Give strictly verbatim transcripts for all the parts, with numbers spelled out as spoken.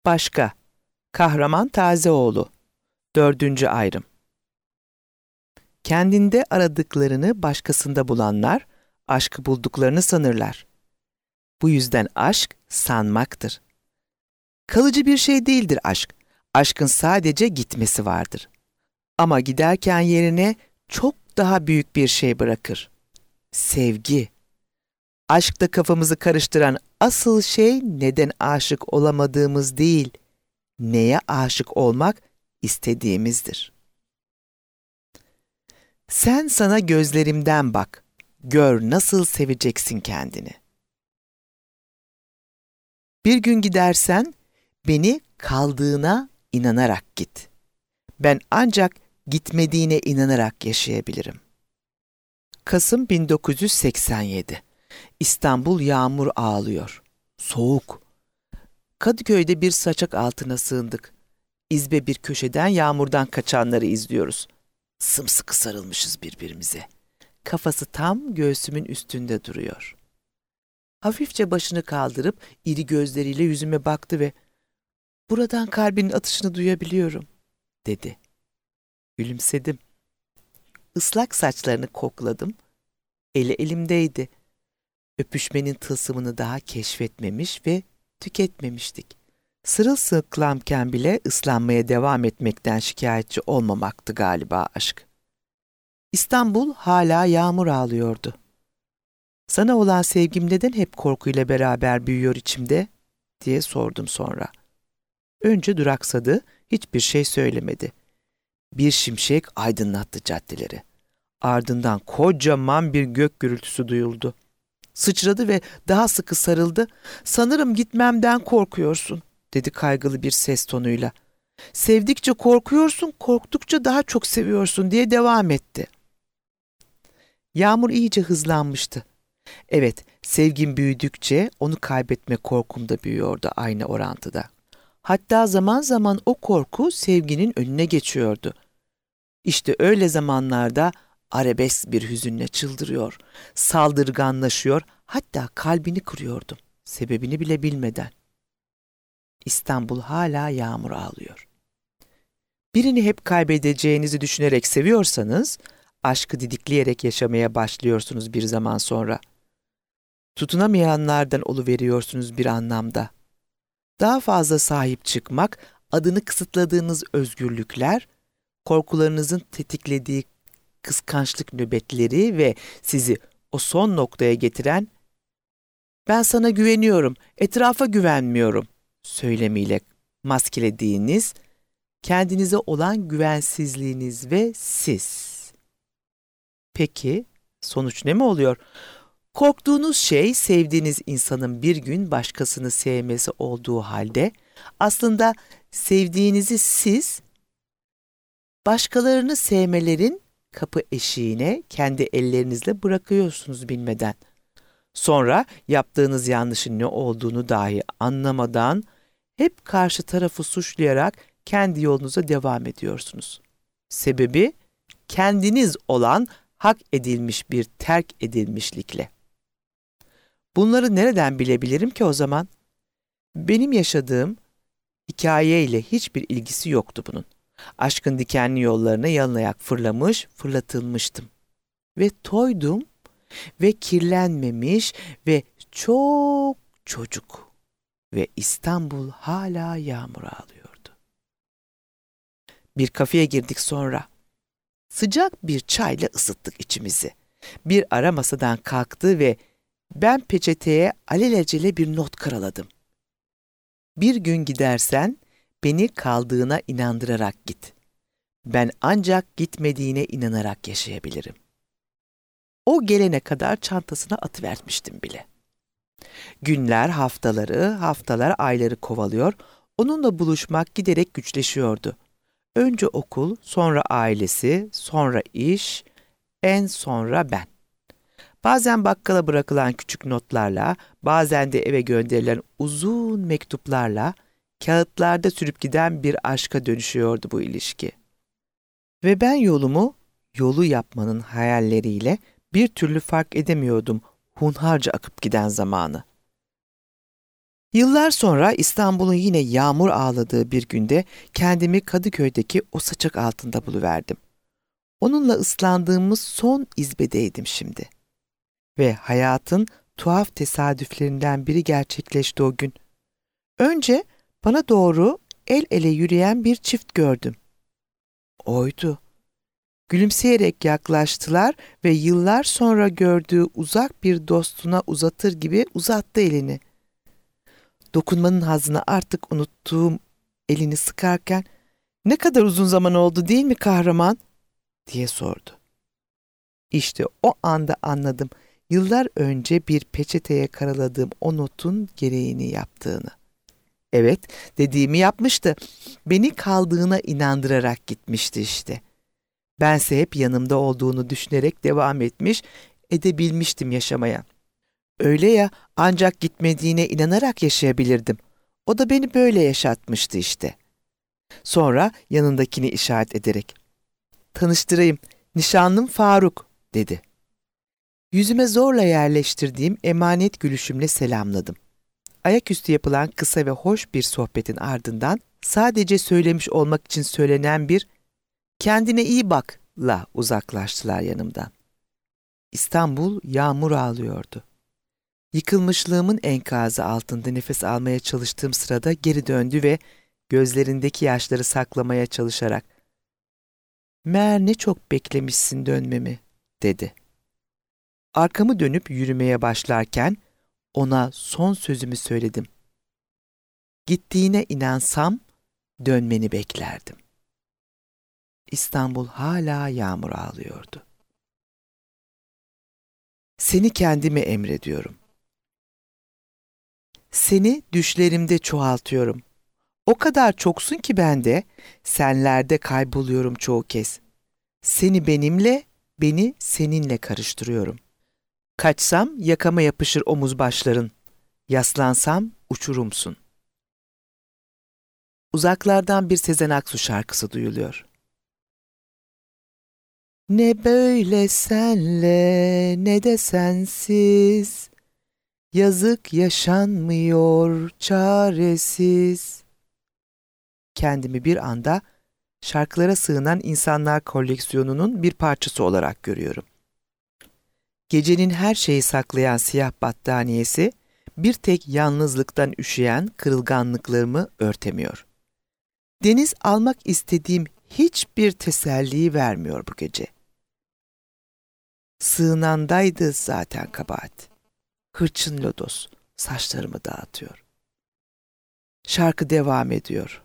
Başka. Kahraman Tazeoğlu. Dördüncü ayrım. Kendinde aradıklarını başkasında bulanlar, aşkı bulduklarını sanırlar. Bu yüzden aşk sanmaktır. Kalıcı bir şey değildir aşk. Aşkın sadece gitmesi vardır. Ama giderken yerine çok daha büyük bir şey bırakır. Sevgi. Aşkta kafamızı karıştıran asıl şey neden aşık olamadığımız değil, neye aşık olmak istediğimizdir. Sen sana gözlerimden bak, gör nasıl seveceksin kendini. Bir gün gidersen beni kaldığına inanarak git. Ben ancak gitmediğine inanarak yaşayabilirim. Kasım bin dokuz yüz seksen yedi. İstanbul yağmur ağlıyor. Soğuk. Kadıköy'de bir saçak altına sığındık. İzbe bir köşeden yağmurdan kaçanları izliyoruz. Sımsıkı sarılmışız birbirimize. Kafası tam göğsümün üstünde duruyor. Hafifçe başını kaldırıp iri gözleriyle yüzüme baktı ve "Buradan kalbinin atışını duyabiliyorum," dedi. Gülümsedim. Islak saçlarını kokladım. Eli elimdeydi. Öpüşmenin tılsımını daha keşfetmemiş ve tüketmemiştik. Sırılsıklamken bile ıslanmaya devam etmekten şikayetçi olmamaktı galiba aşk. İstanbul hala yağmur ağlıyordu. "Sana olan sevgim neden hep korkuyla beraber büyüyor içimde?" diye sordum sonra. Önce duraksadı, hiçbir şey söylemedi. Bir şimşek aydınlattı caddeleri. Ardından kocaman bir gök gürültüsü duyuldu. Sıçradı ve daha sıkı sarıldı. "Sanırım gitmemden korkuyorsun," dedi kaygılı bir ses tonuyla. "Sevdikçe korkuyorsun, korktukça daha çok seviyorsun," diye devam etti. Yağmur iyice hızlanmıştı. Evet, sevgim büyüdükçe onu kaybetme korkum da büyüyordu aynı orantıda. Hatta zaman zaman o korku sevginin önüne geçiyordu. İşte öyle zamanlarda arabesk bir hüzünle çıldırıyor, saldırganlaşıyor, hatta kalbini kırıyordum, sebebini bile bilmeden. İstanbul hala yağmur ağlıyor. Birini hep kaybedeceğinizi düşünerek seviyorsanız, aşkı didikleyerek yaşamaya başlıyorsunuz bir zaman sonra. Tutunamayanlardan oluveriyorsunuz bir anlamda. Daha fazla sahip çıkmak, adını kısıtladığınız özgürlükler, korkularınızın tetiklediği kıskançlık nöbetleri ve sizi o son noktaya getiren "ben sana güveniyorum, etrafa güvenmiyorum" söylemiyle maskelediğiniz, kendinize olan güvensizliğiniz ve siz. Peki, sonuç ne mi oluyor? Korktuğunuz şey sevdiğiniz insanın bir gün başkasını sevmesi olduğu halde aslında sevdiğinizi siz başkalarını sevmelerin kapı eşiğine kendi ellerinizle bırakıyorsunuz bilmeden. Sonra yaptığınız yanlışın ne olduğunu dahi anlamadan hep karşı tarafı suçlayarak kendi yolunuza devam ediyorsunuz. Sebebi kendiniz olan hak edilmiş bir terk edilmişlikle. Bunları nereden bilebilirim ki o zaman? Benim yaşadığım hikayeyle hiçbir ilgisi yoktu bunun. Aşkın dikenli yollarına yalın ayak fırlamış, fırlatılmıştım. Ve toydum ve kirlenmemiş ve çok çocuk. Ve İstanbul hala yağmur ağlıyordu. Bir kafeye girdik sonra. Sıcak bir çayla ısıttık içimizi. Bir ara masadan kalktı ve ben peçeteye alelacele bir not karaladım. "Bir gün gidersen beni kaldığına inandırarak git. Ben ancak gitmediğine inanarak yaşayabilirim." O gelene kadar çantasına atıvermiştim bile. Günler haftaları, haftalar ayları kovalıyor, onunla buluşmak giderek güçleşiyordu. Önce okul, sonra ailesi, sonra iş, en sonra ben. Bazen bakkala bırakılan küçük notlarla, bazen de eve gönderilen uzun mektuplarla, kağıtlarda sürüp giden bir aşka dönüşüyordu bu ilişki. Ve ben yolumu, yolu yapmanın hayalleriyle bir türlü fark edemiyordum hunharca akıp giden zamanı. Yıllar sonra İstanbul'un yine yağmur ağladığı bir günde kendimi Kadıköy'deki o saçak altında buluverdim. Onunla ıslandığımız son izbedeydim şimdi. Ve hayatın tuhaf tesadüflerinden biri gerçekleşti o gün. Önce bana doğru el ele yürüyen bir çift gördüm. Oydu. Gülümseyerek yaklaştılar ve yıllar sonra gördüğü uzak bir dostuna uzatır gibi uzattı elini. Dokunmanın hazzını artık unuttuğum elini sıkarken "Ne kadar uzun zaman oldu değil mi kahraman?" diye sordu. İşte o anda anladım yıllar önce bir peçeteye karaladığım o notun gereğini yaptığını. Evet, dediğimi yapmıştı. Beni kaldığına inandırarak gitmişti işte. Bense hep yanımda olduğunu düşünerek devam etmiş, edebilmiştim yaşamaya. Öyle ya, ancak gitmediğine inanarak yaşayabilirdim. O da beni böyle yaşatmıştı işte. Sonra yanındakini işaret ederek, "Tanıştırayım, nişanlım Faruk," dedi. Yüzüme zorla yerleştirdiğim emanet gülüşümle selamladım. Ayaküstü yapılan kısa ve hoş bir sohbetin ardından sadece söylemiş olmak için söylenen bir "Kendine iyi bak"la uzaklaştılar yanımdan. İstanbul yağmur ağlıyordu. Yıkılmışlığımın enkazı altında nefes almaya çalıştığım sırada geri döndü ve gözlerindeki yaşları saklamaya çalışarak "Meğer ne çok beklemişsin dönmemi," dedi. Arkamı dönüp yürümeye başlarken ona son sözümü söyledim. Gittiğine inansam dönmeni beklerdim. İstanbul hala yağmur ağlıyordu. Seni kendime emrediyorum. Seni düşlerimde çoğaltıyorum. O kadar çoksun ki bende, senlerde kayboluyorum çoğu kez. Seni benimle, beni seninle karıştırıyorum. Kaçsam yakama yapışır omuz başların. Yaslansam uçurumsun. Uzaklardan bir Sezen Aksu şarkısı duyuluyor. Ne böyle senle ne de sensiz, yazık yaşanmıyor çaresiz. Kendimi bir anda şarkılara sığınan insanlar koleksiyonunun bir parçası olarak görüyorum. Gecenin her şeyi saklayan siyah battaniyesi bir tek yalnızlıktan üşüyen kırılganlıklarımı örtemiyor. Deniz almak istediğim hiçbir teselliyi vermiyor bu gece. Sığınandaydı zaten kabahat. Hırçın lodos saçlarımı dağıtıyor. Şarkı devam ediyor.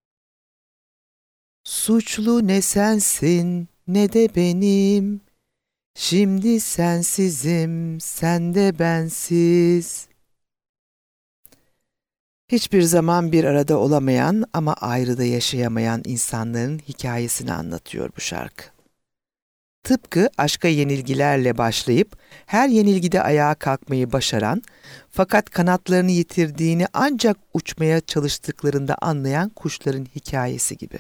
Suçlu ne sensin ne de benim, şimdi sensizim sen de bensiz. Hiçbir zaman bir arada olamayan ama ayrıda yaşayamayan insanların hikayesini anlatıyor bu şarkı. Tıpkı aşka yenilgilerle başlayıp her yenilgide ayağa kalkmayı başaran fakat kanatlarını yitirdiğini ancak uçmaya çalıştıklarında anlayan kuşların hikayesi gibi.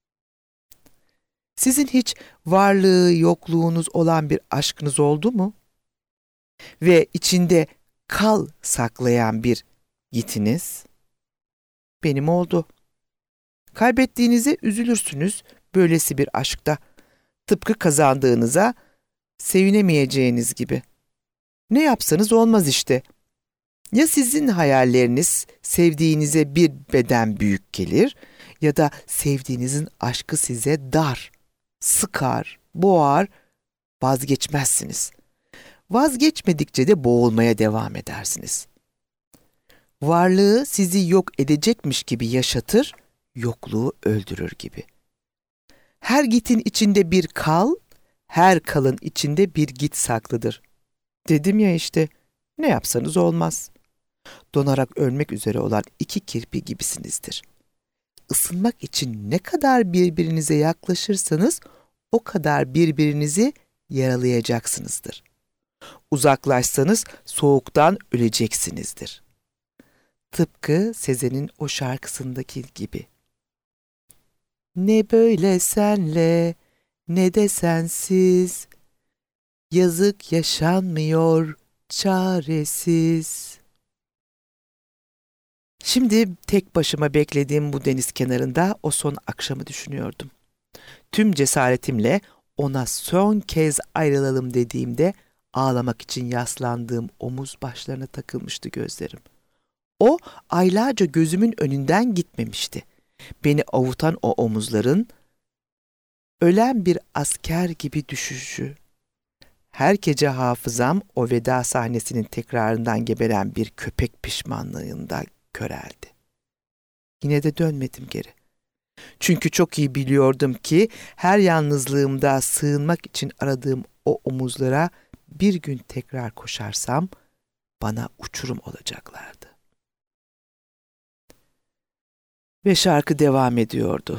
Sizin hiç varlığı yokluğunuz olan bir aşkınız oldu mu? Ve içinde kal saklayan bir gitiniz? Benim oldu. Kaybettiğinize üzülürsünüz böylesi bir aşkta. Tıpkı kazandığınıza sevinemeyeceğiniz gibi. Ne yapsanız olmaz işte. Ya sizin hayalleriniz sevdiğinize bir beden büyük gelir ya da sevdiğinizin aşkı size dar, sıkar, boğar, vazgeçmezsiniz. Vazgeçmedikçe de boğulmaya devam edersiniz. Varlığı sizi yok edecekmiş gibi yaşatır, yokluğu öldürür gibi. Her gitin içinde bir kal, her kalın içinde bir git saklıdır. Dedim ya işte, ne yapsanız olmaz. Donarak ölmek üzere olan iki kirpi gibisinizdir. Isınmak için ne kadar birbirinize yaklaşırsanız o kadar birbirinizi yaralayacaksınızdır. Uzaklaşsanız soğuktan öleceksinizdir. Tıpkı Sezen'in o şarkısındaki gibi. Ne böyle senle ne de sensiz, yazık yaşanmıyor çaresiz. Şimdi tek başıma beklediğim bu deniz kenarında o son akşamı düşünüyordum. Tüm cesaretimle ona son kez ayrılalım dediğimde ağlamak için yaslandığım omuz başlarına takılmıştı gözlerim. O aylarca gözümün önünden gitmemişti. Beni avutan o omuzların ölen bir asker gibi düşüşü. Her gece hafızam o veda sahnesinin tekrarından geberen bir köpek pişmanlığında köreldi. Yine de dönmedim geri. Çünkü çok iyi biliyordum ki her yalnızlığımda sığınmak için aradığım o omuzlara bir gün tekrar koşarsam bana uçurum olacaklardı. Ve şarkı devam ediyordu.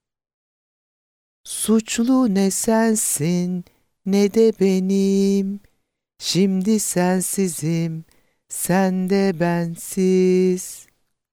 Suçlu ne sensin ne de benim, şimdi sensizim, sen de bensiz.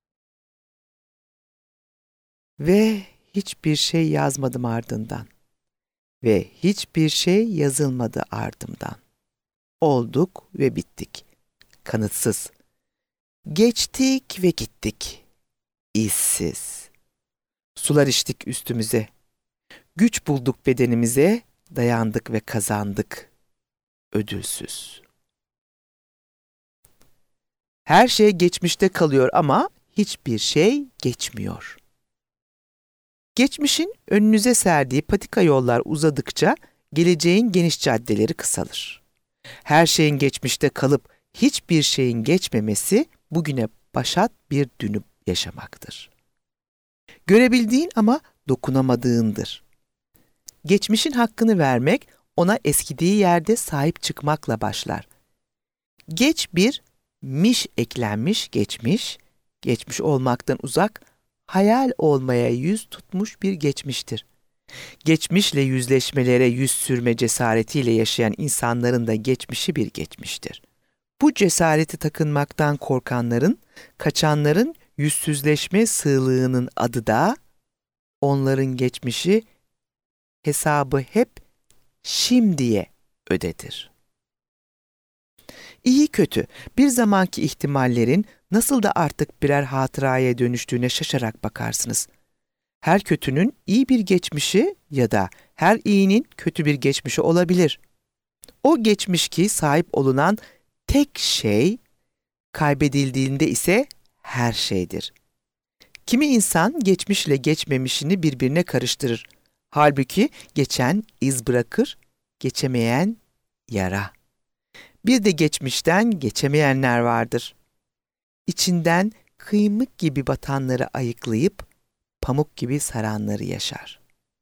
Ve hiçbir şey yazmadım ardından. Ve hiçbir şey yazılmadı ardımdan. Olduk ve bittik. Kanıtsız. Geçtik ve gittik. İzsiz. Sular içtik üstümüze. Güç bulduk bedenimize, dayandık ve kazandık. Ödülsüz. Her şey geçmişte kalıyor ama hiçbir şey geçmiyor. Geçmişin önünüze serdiği patika yollar uzadıkça geleceğin geniş caddeleri kısalır. Her şeyin geçmişte kalıp hiçbir şeyin geçmemesi bugüne başat bir dünü yaşamaktır. Görebildiğin ama dokunamadığındır. Geçmişin hakkını vermek ona eskidiği yerde sahip çıkmakla başlar. Geç bir miş eklenmiş geçmiş, geçmiş olmaktan uzak, hayal olmaya yüz tutmuş bir geçmiştir. Geçmişle yüzleşmelere yüz sürme cesaretiyle yaşayan insanların da geçmişi bir geçmiştir. Bu cesareti takınmaktan korkanların, kaçanların yüzsüzleşme sığlığının adı da onların geçmişi hesabı hep şimdiye ödedir. İyi kötü bir zamanki ihtimallerin nasıl da artık birer hatıraya dönüştüğüne şaşarak bakarsınız. Her kötünün iyi bir geçmişi ya da her iyinin kötü bir geçmişi olabilir. O geçmiş ki sahip olunan tek şey, kaybedildiğinde ise her şeydir. Kimi insan geçmişle geçmemişini birbirine karıştırır. Halbuki geçen iz bırakır, geçemeyen yara. Bir de geçmişten geçemeyenler vardır. İçinden kıymık gibi batanları ayıklayıp pamuk gibi saranları yaşar.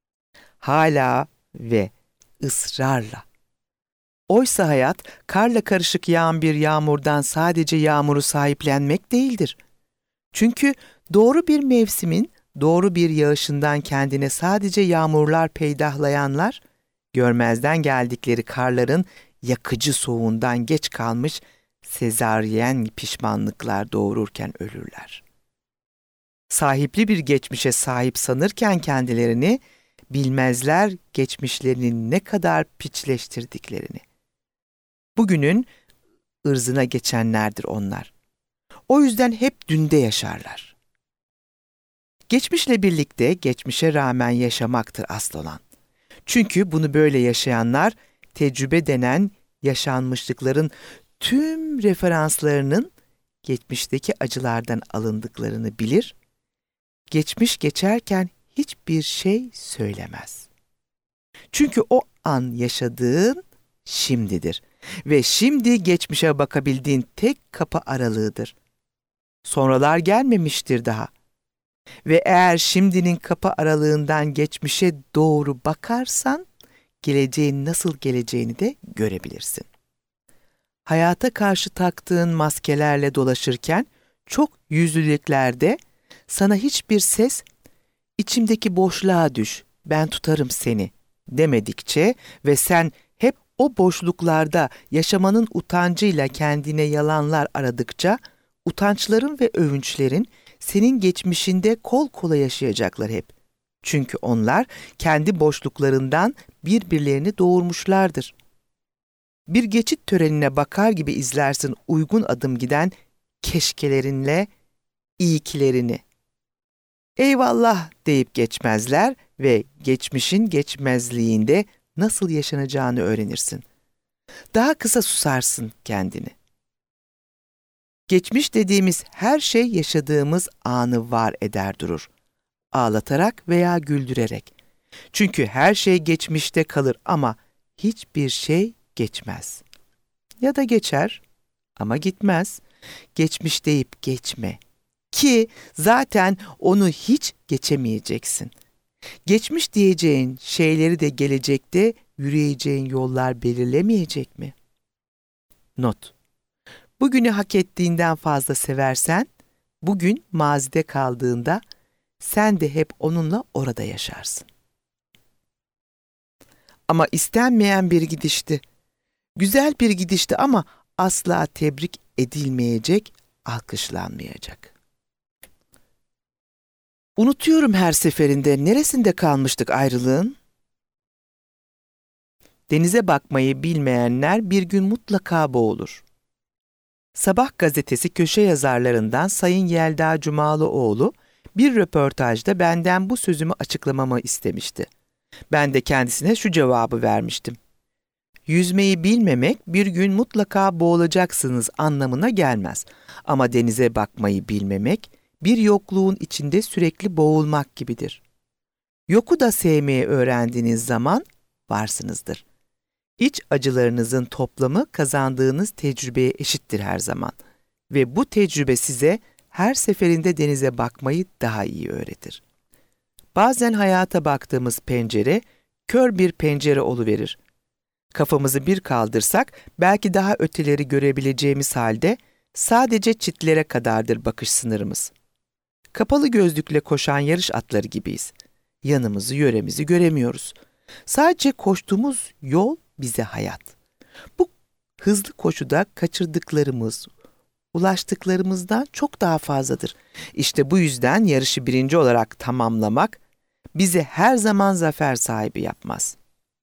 Hala ve ısrarla. Oysa hayat karla karışık yağan bir yağmurdan sadece yağmuru sahiplenmek değildir. Çünkü doğru bir mevsimin doğru bir yağışından kendine sadece yağmurlar peydahlayanlar, görmezden geldikleri karların yakıcı soğuğundan geç kalmış sezaryen pişmanlıklar doğururken ölürler. Sahipli bir geçmişe sahip sanırken kendilerini, bilmezler geçmişlerinin ne kadar piçleştirdiklerini. Bugünün ırzına geçenlerdir onlar. O yüzden hep dünde yaşarlar. Geçmişle birlikte geçmişe rağmen yaşamaktır asıl olan. Çünkü bunu böyle yaşayanlar tecrübe denen yaşanmışlıkların tüm referanslarının geçmişteki acılardan alındıklarını bilir, geçmiş geçerken hiçbir şey söylemez. Çünkü o an yaşadığın şimdidir ve şimdi geçmişe bakabildiğin tek kapı aralığıdır. Sonralar gelmemiştir daha. Ve eğer şimdinin kapı aralığından geçmişe doğru bakarsan, geleceğin nasıl geleceğini de görebilirsin. Hayata karşı taktığın maskelerle dolaşırken çok yüzlülüklerde sana hiçbir ses içimdeki boşluğa düş, ben tutarım seni demedikçe ve sen hep o boşluklarda yaşamanın utancıyla kendine yalanlar aradıkça utançların ve övünçlerin senin geçmişinde kol kola yaşayacaklar hep. Çünkü onlar kendi boşluklarından birbirlerini doğurmuşlardır. Bir geçit törenine bakar gibi izlersin uygun adım giden keşkelerinle iyikilerini. Eyvallah deyip geçmezler ve geçmişin geçmezliğinde nasıl yaşanacağını öğrenirsin. Daha kısa susarsın kendini. Geçmiş dediğimiz her şey yaşadığımız anı var eder durur. Ağlatarak veya güldürerek. Çünkü her şey geçmişte kalır ama hiçbir şey geçmez. Ya da geçer ama gitmez. Geçmiş deyip geçme. Ki zaten onu hiç geçemeyeceksin. Geçmiş diyeceğin şeyleri de gelecekte yürüyeceğin yollar belirlemeyecek mi? Not: Bugünü hak ettiğinden fazla seversen, bugün mazide kaldığında sen de hep onunla orada yaşarsın. Ama istenmeyen bir gidişti. Güzel bir gidişti ama asla tebrik edilmeyecek, alkışlanmayacak. Unutuyorum her seferinde, neresinde kalmıştık ayrılığın? Denize bakmayı bilmeyenler bir gün mutlaka boğulur. Sabah gazetesi köşe yazarlarından Sayın Yelda Cumalıoğlu bir röportajda benden bu sözümü açıklamamı istemişti. Ben de kendisine şu cevabı vermiştim. Yüzmeyi bilmemek bir gün mutlaka boğulacaksınız anlamına gelmez. Ama denize bakmayı bilmemek bir yokluğun içinde sürekli boğulmak gibidir. Yoku da sevmeyi öğrendiğiniz zaman varsınızdır. İç acılarınızın toplamı kazandığınız tecrübeye eşittir her zaman. Ve bu tecrübe size her seferinde denize bakmayı daha iyi öğretir. Bazen hayata baktığımız pencere, kör bir pencere oluverir. Kafamızı bir kaldırsak belki daha öteleri görebileceğimiz halde sadece çitlere kadardır bakış sınırımız. Kapalı gözlükle koşan yarış atları gibiyiz. Yanımızı, yöremizi göremiyoruz. Sadece koştuğumuz yol bize hayat. Bu hızlı koşuda kaçırdıklarımız, ulaştıklarımızdan çok daha fazladır. İşte bu yüzden yarışı birinci olarak tamamlamak bizi her zaman zafer sahibi yapmaz.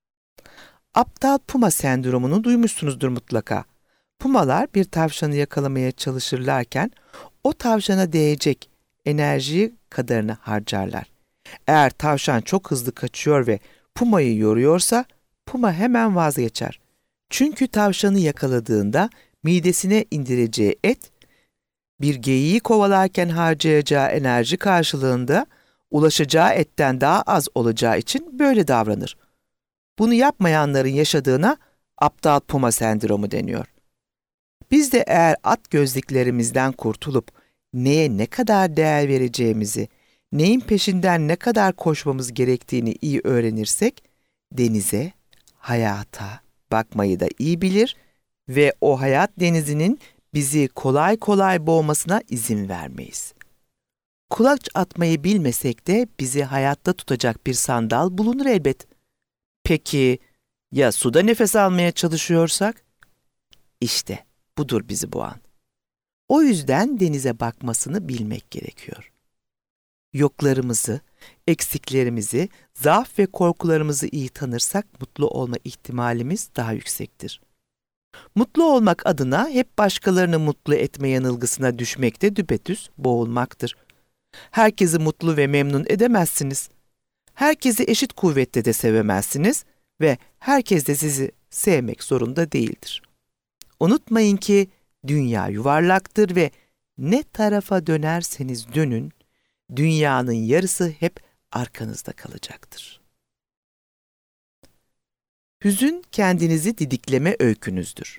Aptal puma sendromunu duymuşsunuzdur mutlaka. Pumalar bir tavşanı yakalamaya çalışırlarken o tavşana değecek enerjiyi kadarını harcarlar. Eğer tavşan çok hızlı kaçıyor ve pumayı yoruyorsa puma hemen vazgeçer. Çünkü tavşanı yakaladığında midesine indireceği et, bir geyiği kovalarken harcayacağı enerji karşılığında ulaşacağı etten daha az olacağı için böyle davranır. Bunu yapmayanların yaşadığına aptal puma sendromu deniyor. Biz de eğer at gözlüklerimizden kurtulup neye ne kadar değer vereceğimizi, neyin peşinden ne kadar koşmamız gerektiğini iyi öğrenirsek, denize, hayata bakmayı da iyi bilir ve o hayat denizinin bizi kolay kolay boğmasına izin vermeyiz. Kulaç atmayı bilmesek de bizi hayatta tutacak bir sandal bulunur elbet. Peki ya suda nefes almaya çalışıyorsak? İşte budur bizi boğan. O yüzden denize bakmasını bilmek gerekiyor. Yoklarımızı, eksiklerimizi, zaaf ve korkularımızı iyi tanırsak mutlu olma ihtimalimiz daha yüksektir. Mutlu olmak adına hep başkalarını mutlu etme yanılgısına düşmek de düpedüz boğulmaktır. Herkesi mutlu ve memnun edemezsiniz. Herkesi eşit kuvvette de sevemezsiniz ve herkes de sizi sevmek zorunda değildir. Unutmayın ki dünya yuvarlaktır ve ne tarafa dönerseniz dönün, dünyanın yarısı hep arkanızda kalacaktır. Hüzün kendinizi didikleme öykünüzdür.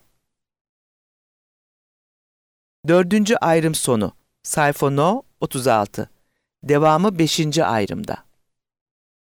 Dördüncü ayrım sonu. Sayfa no otuz altı. Devamı beşinci ayrımda.